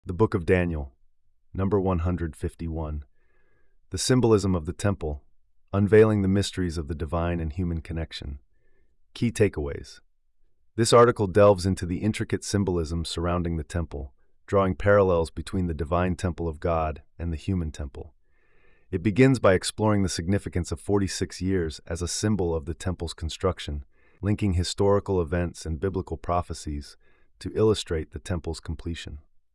The Book of Daniel, number 151. The symbolism of the temple, unveiling the mysteries of the divine and human connection. Key takeaways. This article delves into the intricate symbolism surrounding the temple, drawing parallels between the divine temple of God and the human temple. It begins by exploring the significance of 46 years as a symbol of the temple's construction, linking historical events and biblical prophecies to illustrate the temple's completion.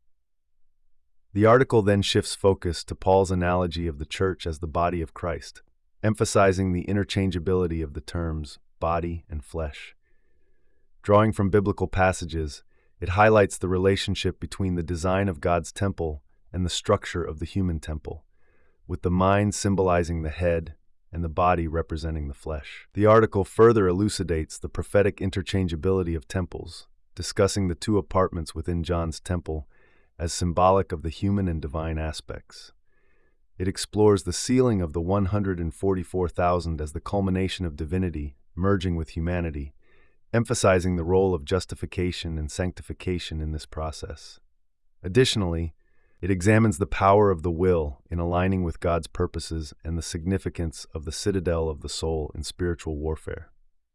The article then shifts focus to Paul's analogy of the church as the body of Christ, emphasizing the interchangeability of the terms body and flesh. Drawing from biblical passages, it highlights the relationship between the design of God's temple and the structure of the human temple, with the mind symbolizing the head and the body representing the flesh. The article further elucidates the prophetic interchangeability of temples, discussing the two apartments within John's temple as symbolic of the human and divine aspects. It explores the sealing of the 144,000 as the culmination of divinity merging with humanity, emphasizing the role of justification and sanctification in this process. Additionally, it examines the power of the will in aligning with God's purposes and the significance of the citadel of the soul in spiritual warfare.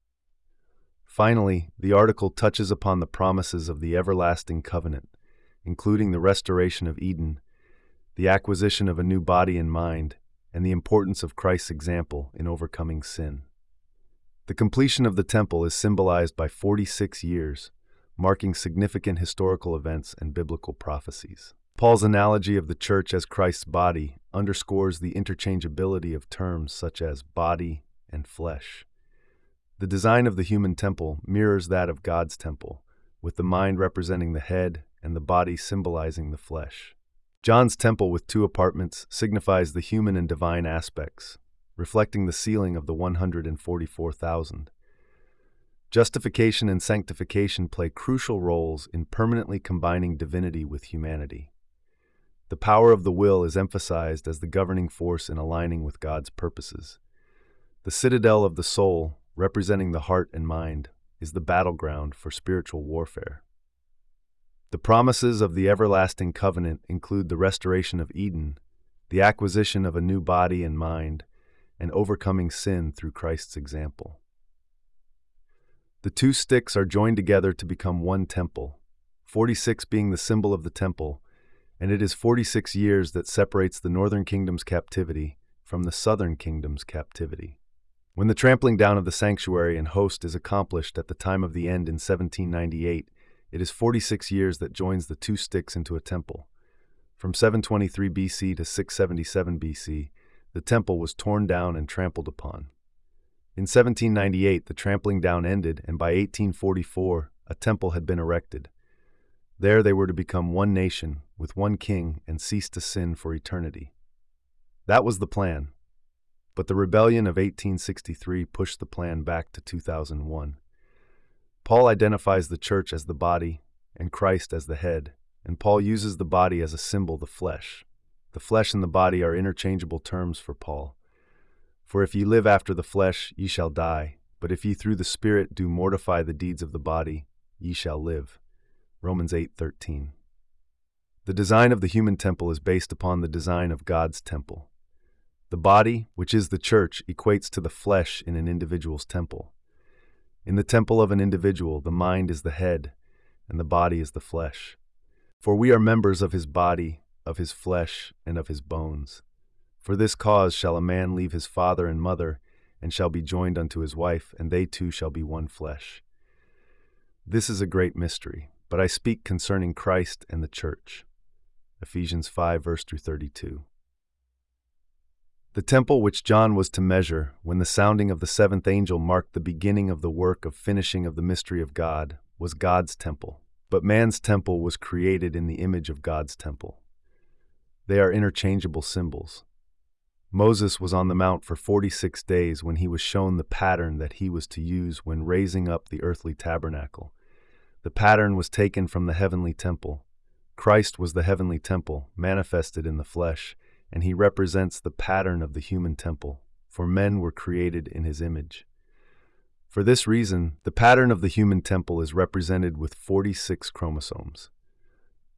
Finally, the article touches upon the promises of the everlasting covenant, including the restoration of Eden, the acquisition of a new body and mind, and the importance of Christ's example in overcoming sin. The completion of the temple is symbolized by 46 years, marking significant historical events and biblical prophecies. Paul's analogy of the church as Christ's body underscores the interchangeability of terms such as body and flesh. The design of the human temple mirrors that of God's temple, with the mind representing the head and the body symbolizing the flesh. John's temple with two apartments signifies the human and divine aspects, reflecting the sealing of the 144,000. Justification and sanctification play crucial roles in permanently combining divinity with humanity. The power of the will is emphasized as the governing force in aligning with God's purposes. The citadel of the soul, representing the heart and mind, is the battleground for spiritual warfare. The promises of the everlasting covenant include the restoration of Eden, the acquisition of a new body and mind, and overcoming sin through Christ's example. The two sticks are joined together to become one temple, 46 being the symbol of the temple, and it is 46 years that separates the northern kingdom's captivity from the southern kingdom's captivity. When the trampling down of the sanctuary and host is accomplished at the time of the end in 1798, it is 46 years that joins the two sticks into a temple. From 723 BC to 677 BC, the temple was torn down and trampled upon. In 1798, the trampling down ended, and by 1844, a temple had been erected. There they were to become one nation, with one king, and cease to sin for eternity. That was the plan. But the rebellion of 1863 pushed the plan back to 2001. Paul identifies the church as the body and Christ as the head, and Paul uses the body as a symbol, the flesh. The flesh and the body are interchangeable terms for Paul. For if ye live after the flesh, ye shall die, but if ye through the Spirit do mortify the deeds of the body, ye shall live. Romans 8:13. The design of the human temple is based upon the design of God's temple. The body, which is the church, equates to the flesh in an individual's temple. In the temple of an individual, the mind is the head, and the body is the flesh. For we are members of his body, of his flesh, and of his bones. For this cause shall a man leave his father and mother, and shall be joined unto his wife, and they two shall be one flesh. This is a great mystery, but I speak concerning Christ and the church. Ephesians 5, verse through 32. The temple which John was to measure, when the sounding of the seventh angel marked the beginning of the work of finishing of the mystery of God, was God's temple. But man's temple was created in the image of God's temple. They are interchangeable symbols. Moses was on the mount for 46 days when he was shown the pattern that he was to use when raising up the earthly tabernacle. The pattern was taken from the heavenly temple. Christ was the heavenly temple, manifested in the flesh, and he represents the pattern of the human temple, for men were created in his image. For this reason, the pattern of the human temple is represented with 46 chromosomes.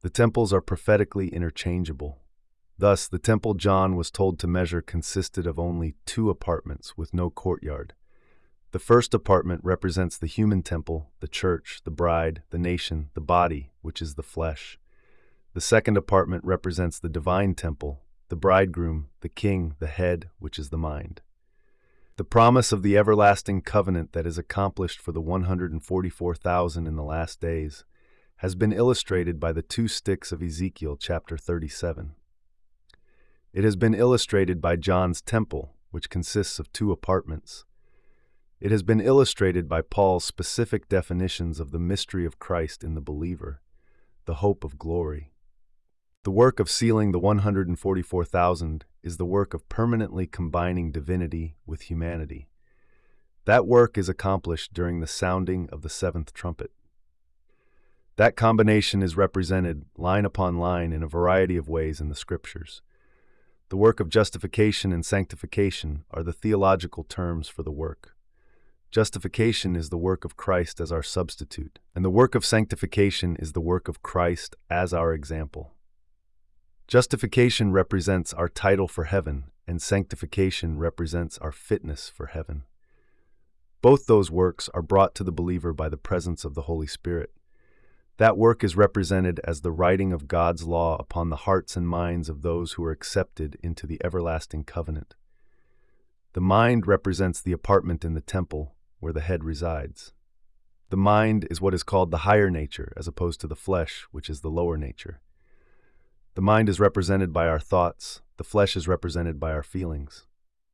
The temples are prophetically interchangeable. Thus, the temple John was told to measure consisted of only 2 apartments with no courtyard. The first apartment represents the human temple, the church, the bride, the nation, the body, which is the flesh. The second apartment represents the divine temple, the bridegroom, the king, the head, which is the mind. The promise of the everlasting covenant that is accomplished for the 144,000 in the last days has been illustrated by the 2 sticks of Ezekiel chapter 37. It has been illustrated by John's temple, which consists of 2 apartments. It has been illustrated by Paul's specific definitions of the mystery of Christ in the believer, the hope of glory. The work of sealing the 144,000 is the work of permanently combining divinity with humanity. That work is accomplished during the sounding of the 7th trumpet. That combination is represented line upon line in a variety of ways in the Scriptures. The work of justification and sanctification are the theological terms for the work. Justification is the work of Christ as our substitute, and the work of sanctification is the work of Christ as our example. Justification represents our title for heaven, and sanctification represents our fitness for heaven. Both those works are brought to the believer by the presence of the Holy Spirit. That work is represented as the writing of God's law upon the hearts and minds of those who are accepted into the everlasting covenant. The mind represents the apartment in the temple where the head resides. The mind is what is called the higher nature, as opposed to the flesh, which is the lower nature. The mind is represented by our thoughts. The flesh is represented by our feelings.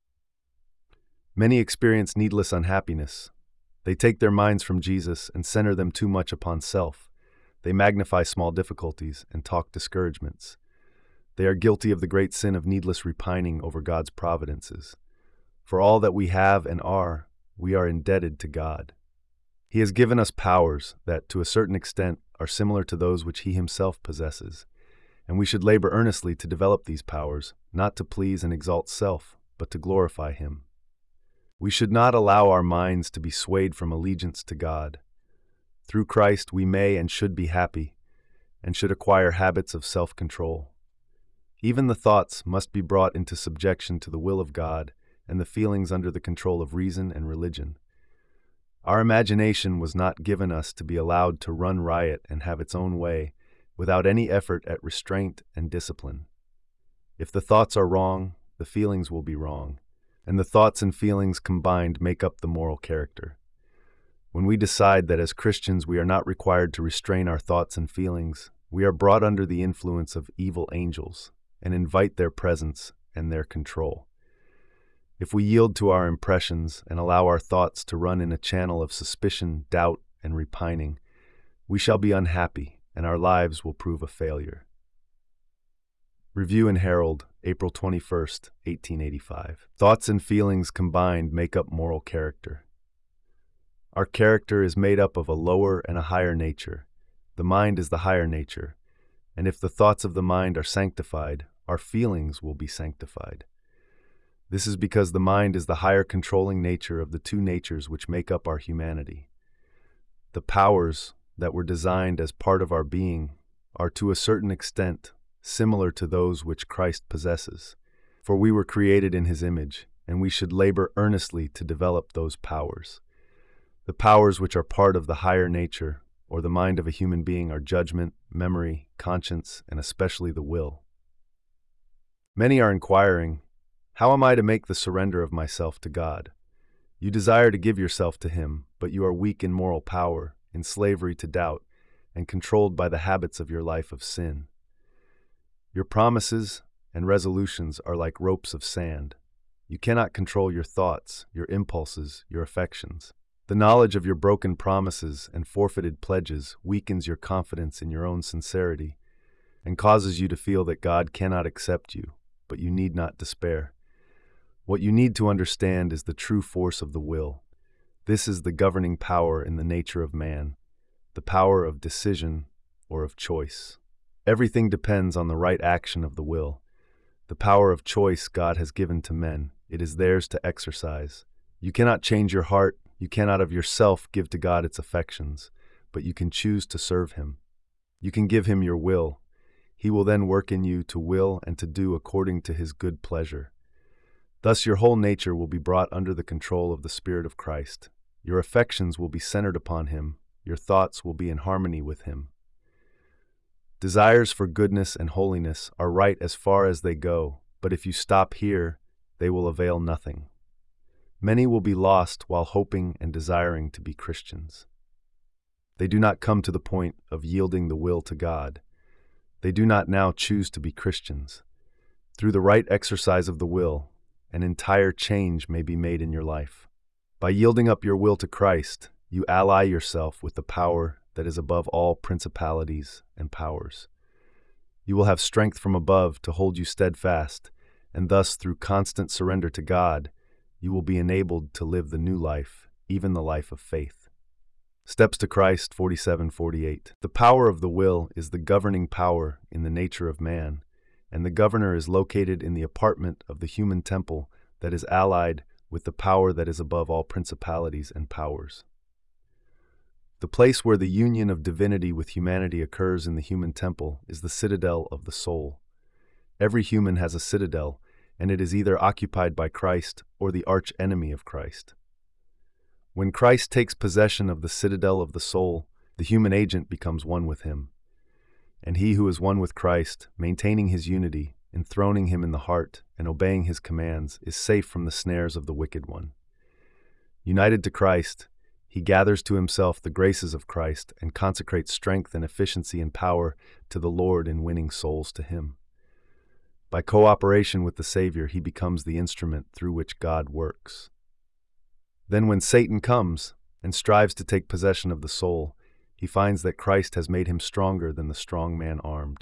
Many experience needless unhappiness. They take their minds from Jesus and center them too much upon self. They magnify small difficulties and talk discouragements. They are guilty of the great sin of needless repining over God's providences. For all that we have and are, we are indebted to God. He has given us powers that, to a certain extent, are similar to those which He Himself possesses, and we should labor earnestly to develop these powers, not to please and exalt self, but to glorify Him. We should not allow our minds to be swayed from allegiance to God. Through Christ we may and should be happy, and should acquire habits of self-control. Even the thoughts must be brought into subjection to the will of God, and the feelings under the control of reason and religion. Our imagination was not given us to be allowed to run riot and have its own way, without any effort at restraint and discipline. If the thoughts are wrong, the feelings will be wrong, and the thoughts and feelings combined make up the moral character. When we decide that as Christians we are not required to restrain our thoughts and feelings, we are brought under the influence of evil angels and invite their presence and their control. If we yield to our impressions and allow our thoughts to run in a channel of suspicion, doubt, and repining, we shall be unhappy, and our lives will prove a failure. Review and Herald, April 21st, 1885. Thoughts and feelings combined make up moral character. Our character is made up of a lower and a higher nature. The mind is the higher nature, and if the thoughts of the mind are sanctified, our feelings will be sanctified. This is because the mind is the higher controlling nature of the 2 natures which make up our humanity. The powers that were designed as part of our being are to a certain extent similar to those which Christ possesses, for we were created in His image, and we should labor earnestly to develop those powers. The powers which are part of the higher nature, or the mind of a human being, are judgment, memory, conscience, and especially the will. Many are inquiring, how am I to make the surrender of myself to God? You desire to give yourself to Him, but you are weak in moral power, in slavery to doubt, and controlled by the habits of your life of sin. Your promises and resolutions are like ropes of sand. You cannot control your thoughts, your impulses, your affections. The knowledge of your broken promises and forfeited pledges weakens your confidence in your own sincerity and causes you to feel that God cannot accept you, but you need not despair. What you need to understand is the true force of the will. This is the governing power in the nature of man, the power of decision or of choice. Everything depends on the right action of the will. The power of choice God has given to men. It is theirs to exercise. You cannot change your heart. You cannot of yourself give to God its affections, but you can choose to serve Him. You can give him your will. He will then work in you to will and to do according to his good pleasure. Thus your whole nature will be brought under the control of the Spirit of Christ. Your affections will be centered upon him. Your thoughts will be in harmony with him. Desires for goodness and holiness are right as far as they go, but if you stop here, they will avail nothing. Many will be lost while hoping and desiring to be Christians. They do not come to the point of yielding the will to God. They do not now choose to be Christians. Through the right exercise of the will, an entire change may be made in your life. By yielding up your will to Christ, you ally yourself with the power that is above all principalities and powers. You will have strength from above to hold you steadfast, and thus through constant surrender to God, you will be enabled to live the new life, even the life of faith. Steps to Christ 47:48. The power of the will is the governing power in the nature of man, and the governor is located in the apartment of the human temple that is allied with the power that is above all principalities and powers. The place where the union of divinity with humanity occurs in the human temple is the citadel of the soul. Every human has a citadel, and it is either occupied by Christ or the arch-enemy of Christ. When Christ takes possession of the citadel of the soul, the human agent becomes one with him. And he who is one with Christ, maintaining his unity, enthroning him in the heart, and obeying his commands, is safe from the snares of the wicked one. United to Christ, he gathers to himself the graces of Christ and consecrates strength and efficiency and power to the Lord in winning souls to him. By cooperation with the Savior, he becomes the instrument through which God works. Then when Satan comes and strives to take possession of the soul, he finds that Christ has made him stronger than the strong man armed.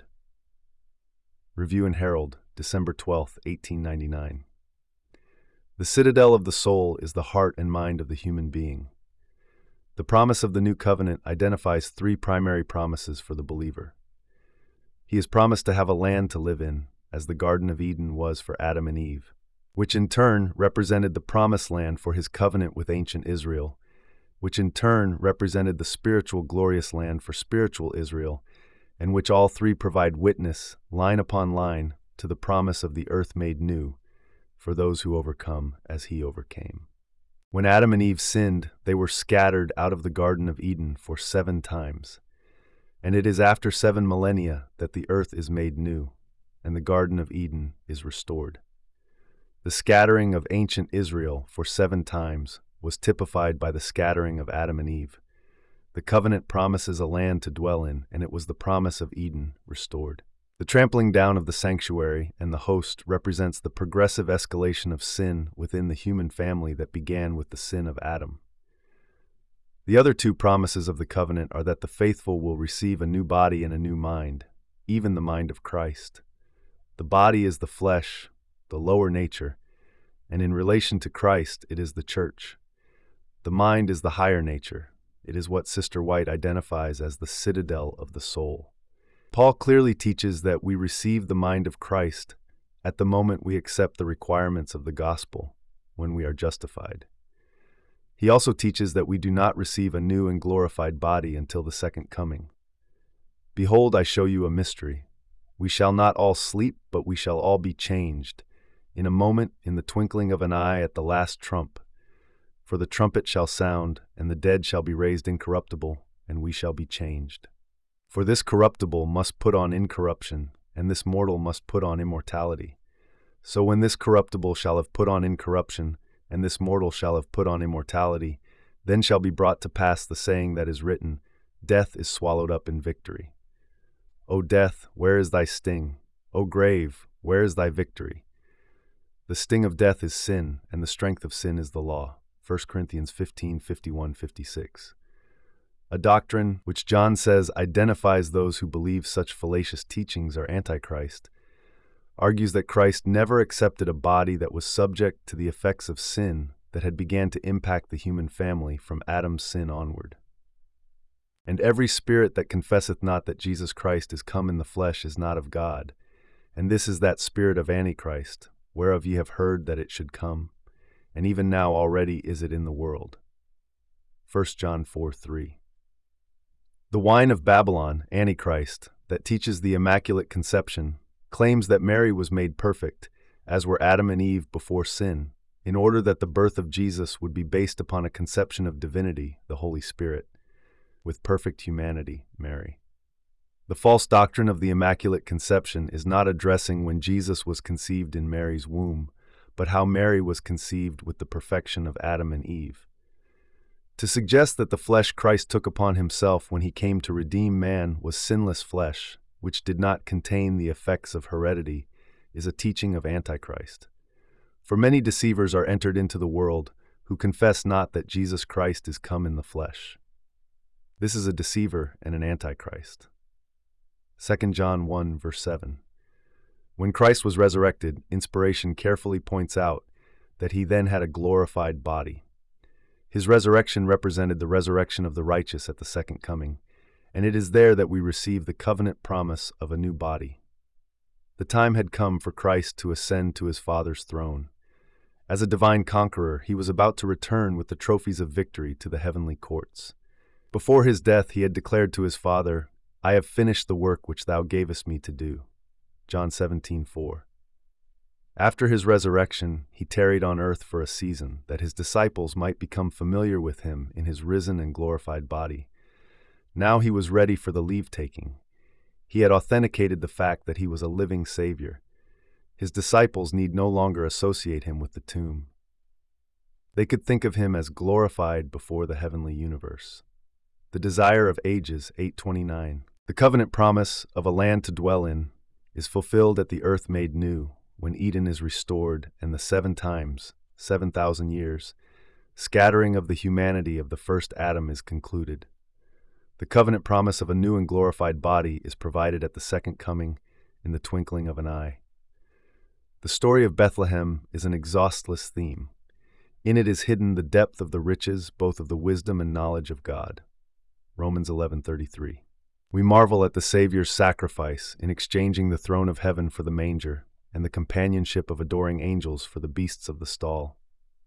Review and Herald, December 12, 1899. The citadel of the soul is the heart and mind of the human being. The promise of the New Covenant identifies three primary promises for the believer. He is promised to have a land to live in, as the Garden of Eden was for Adam and Eve, which in turn represented the promised land for his covenant with ancient Israel, which in turn represented the spiritual glorious land for spiritual Israel, and which all three provide witness, line upon line, to the promise of the earth made new, for those who overcome as he overcame. When Adam and Eve sinned, they were scattered out of the Garden of Eden for 7 times. And it is after 7 millennia that the earth is made new, and the Garden of Eden is restored. The scattering of ancient Israel for 7 times was typified by the scattering of Adam and Eve. The covenant promises a land to dwell in, and it was the promise of Eden restored. The trampling down of the sanctuary and the host represents the progressive escalation of sin within the human family that began with the sin of Adam. The other 2 promises of the covenant are that the faithful will receive a new body and a new mind, even the mind of Christ. The body is the flesh, the lower nature, and in relation to Christ, it is the church. The mind is the higher nature. It is what Sister White identifies as the citadel of the soul. Paul clearly teaches that we receive the mind of Christ at the moment we accept the requirements of the gospel, when we are justified. He also teaches that we do not receive a new and glorified body until the second coming. Behold, I show you a mystery. We shall not all sleep, but we shall all be changed, in a moment, in the twinkling of an eye, at the last trump. For the trumpet shall sound, and the dead shall be raised incorruptible, and we shall be changed. For this corruptible must put on incorruption, and this mortal must put on immortality. So when this corruptible shall have put on incorruption, and this mortal shall have put on immortality, then shall be brought to pass the saying that is written, Death is swallowed up in victory. O death, where is thy sting? O grave, where is thy victory? The sting of death is sin, and the strength of sin is the law. 1 Corinthians 15:51-56. A doctrine which John says identifies those who believe such fallacious teachings are antichrist, argues that Christ never accepted a body that was subject to the effects of sin that had began to impact the human family from Adam's sin onward. And every spirit that confesseth not that Jesus Christ is come in the flesh is not of God, and this is that spirit of Antichrist, whereof ye have heard that it should come, and even now already is it in the world. 1 John 4:3. The Wine of Babylon, Antichrist, that teaches the Immaculate Conception, claims that Mary was made perfect, as were Adam and Eve before sin, in order that the birth of Jesus would be based upon a conception of divinity, the Holy Spirit, with perfect humanity, Mary. The false doctrine of the Immaculate Conception is not addressing when Jesus was conceived in Mary's womb, but how Mary was conceived with the perfection of Adam and Eve. To suggest that the flesh Christ took upon himself when he came to redeem man was sinless flesh, which did not contain the effects of heredity, is a teaching of Antichrist. For many deceivers are entered into the world, who confess not that Jesus Christ is come in the flesh. This is a deceiver and an Antichrist. 2 John 1, verse 7. When Christ was resurrected, inspiration carefully points out that he then had a glorified body. His resurrection represented the resurrection of the righteous at the second coming, and it is there that we receive the covenant promise of a new body. The time had come for Christ to ascend to his Father's throne. As a divine conqueror, he was about to return with the trophies of victory to the heavenly courts. Before his death, he had declared to his Father, "I have finished the work which thou gavest me to do." John 17:4. After his resurrection, he tarried on earth for a season, that his disciples might become familiar with him in his risen and glorified body. Now he was ready for the leave-taking. He had authenticated the fact that he was a living Savior. His disciples need no longer associate him with the tomb. They could think of him as glorified before the heavenly universe. The Desire of Ages, 8:29. The covenant promise of a land to dwell in is fulfilled at the earth made new, when Eden is restored and the 7 times, 7,000 years, scattering of the humanity of the first Adam is concluded. The covenant promise of a new and glorified body is provided at the second coming in the twinkling of an eye. The story of Bethlehem is an exhaustless theme. In it is hidden the depth of the riches, both of the wisdom and knowledge of God. Romans 11:33. We marvel at the Savior's sacrifice in exchanging the throne of heaven for the manger, and the companionship of adoring angels for the beasts of the stall.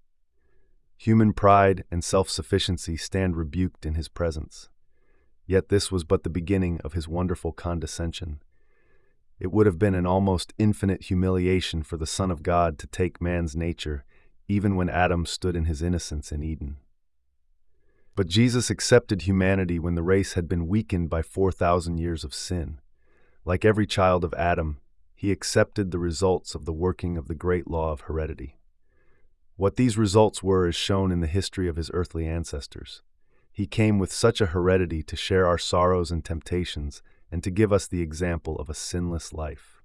Human pride and self-sufficiency stand rebuked in his presence. Yet this was but the beginning of his wonderful condescension. It would have been an almost infinite humiliation for the Son of God to take man's nature, even when Adam stood in his innocence in Eden. But Jesus accepted humanity when the race had been weakened by 4,000 years of sin. Like every child of Adam, he accepted the results of the working of the great law of heredity. What these results were is shown in the history of his earthly ancestors. He came with such a heredity to share our sorrows and temptations and to give us the example of a sinless life.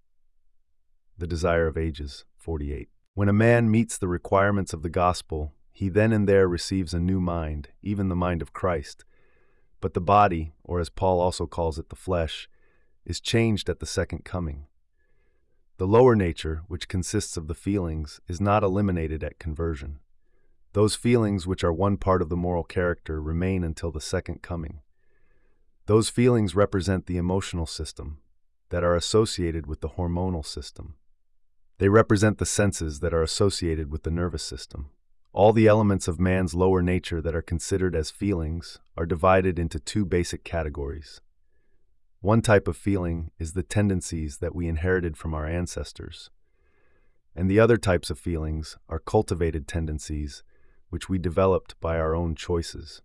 The Desire of Ages, 48. When a man meets the requirements of the gospel, he then and there receives a new mind, even the mind of Christ. But the body, or as Paul also calls it, the flesh, is changed at the second coming. The lower nature, which consists of the feelings, is not eliminated at conversion. Those feelings, which are one part of the moral character, remain until the second coming. Those feelings represent the emotional system that are associated with the hormonal system. They represent the senses that are associated with the nervous system. All the elements of man's lower nature that are considered as feelings are divided into 2 basic categories. One type of feeling is the tendencies that we inherited from our ancestors, and the other types of feelings are cultivated tendencies which we developed by our own choices.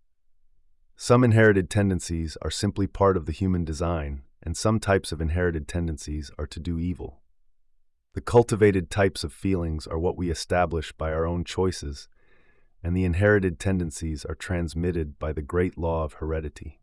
Some inherited tendencies are simply part of the human design, and some types of inherited tendencies are to do evil. The cultivated types of feelings are what we establish by our own choices, and the inherited tendencies are transmitted by the great law of heredity.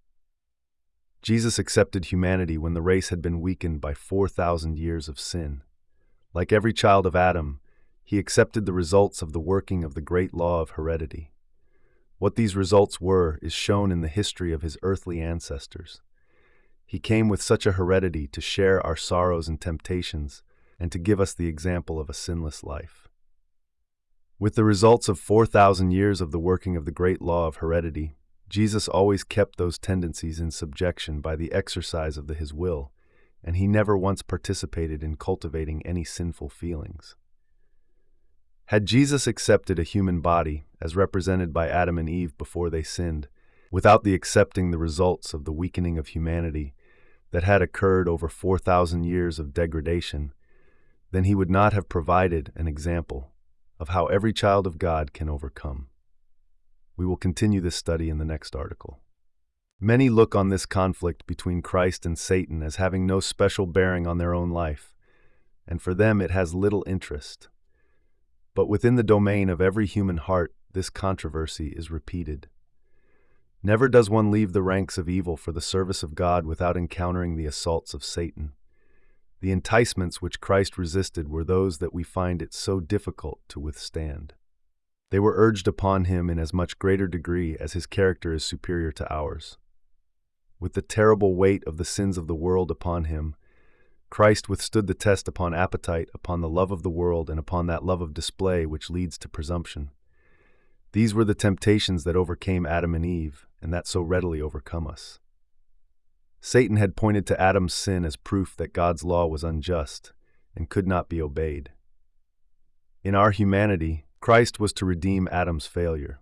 Jesus accepted humanity when the race had been weakened by 4,000 years of sin. Like every child of Adam, he accepted the results of the working of the great law of heredity. What these results were is shown in the history of his earthly ancestors. He came with such a heredity to share our sorrows and temptations, and to give us the example of a sinless life. With the results of 4,000 years of the working of the great law of heredity, Jesus always kept those tendencies in subjection by the exercise of his will, and he never once participated in cultivating any sinful feelings. Had Jesus accepted a human body, as represented by Adam and Eve before they sinned, without the accepting the results of the weakening of humanity that had occurred over 4,000 years of degradation, then he would not have provided an example of how every child of God can overcome. We will continue this study in the next article. Many look on this conflict between Christ and Satan as having no special bearing on their own life, and for them it has little interest. But within the domain of every human heart, this controversy is repeated. Never does one leave the ranks of evil for the service of God without encountering the assaults of Satan. The enticements which Christ resisted were those that we find it so difficult to withstand. They were urged upon him in as much greater degree as his character is superior to ours. With the terrible weight of the sins of the world upon him, Christ withstood the test upon appetite, upon the love of the world, and upon that love of display which leads to presumption. These were the temptations that overcame Adam and Eve, and that so readily overcome us. Satan had pointed to Adam's sin as proof that God's law was unjust and could not be obeyed. In our humanity, Christ was to redeem Adam's failure.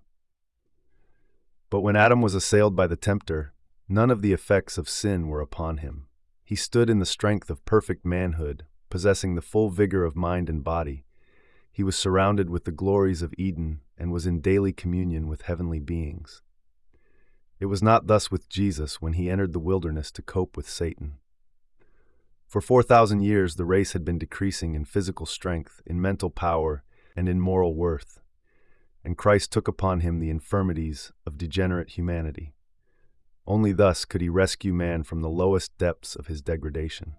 But when Adam was assailed by the tempter, none of the effects of sin were upon him. He stood in the strength of perfect manhood, possessing the full vigor of mind and body. He was surrounded with the glories of Eden and was in daily communion with heavenly beings. It was not thus with Jesus when he entered the wilderness to cope with Satan. For 4,000 years the race had been decreasing in physical strength, in mental power, and in moral worth, and Christ took upon him the infirmities of degenerate humanity. Only thus could he rescue man from the lowest depths of his degradation.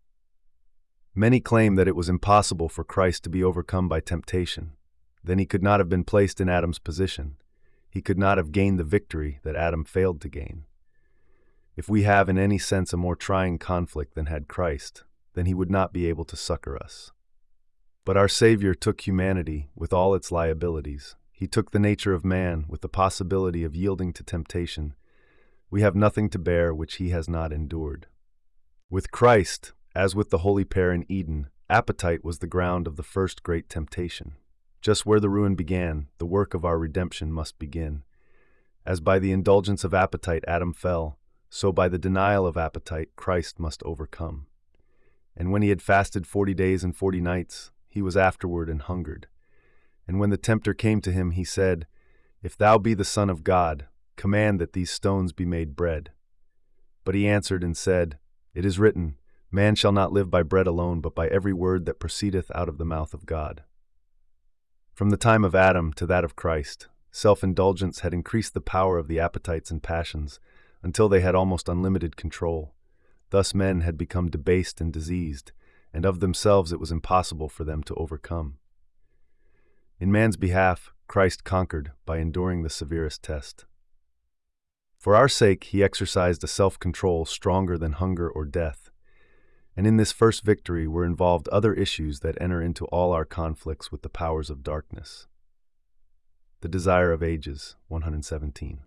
Many claim that it was impossible for Christ to be overcome by temptation. Then he could not have been placed in Adam's position. He could not have gained the victory that Adam failed to gain. If we have in any sense a more trying conflict than had Christ, then he would not be able to succor us. But our Savior took humanity with all its liabilities. He took the nature of man with the possibility of yielding to temptation. We have nothing to bear which he has not endured. With Christ, as with the holy pair in Eden, appetite was the ground of the first great temptation. Just where the ruin began, the work of our redemption must begin. As by the indulgence of appetite Adam fell, so by the denial of appetite Christ must overcome. And when he had fasted 40 days and 40 nights, he was afterward and hungered. And when the tempter came to him, he said, "If thou be the Son of God, command that these stones be made bread." But he answered and said, "It is written, Man shall not live by bread alone, but by every word that proceedeth out of the mouth of God." From the time of Adam to that of Christ, self-indulgence had increased the power of the appetites and passions until they had almost unlimited control. Thus men had become debased and diseased, and of themselves it was impossible for them to overcome. In man's behalf, Christ conquered by enduring the severest test. For our sake, he exercised a self-control stronger than hunger or death. And in this first victory were involved other issues that enter into all our conflicts with the powers of darkness. The Desire of Ages, 117.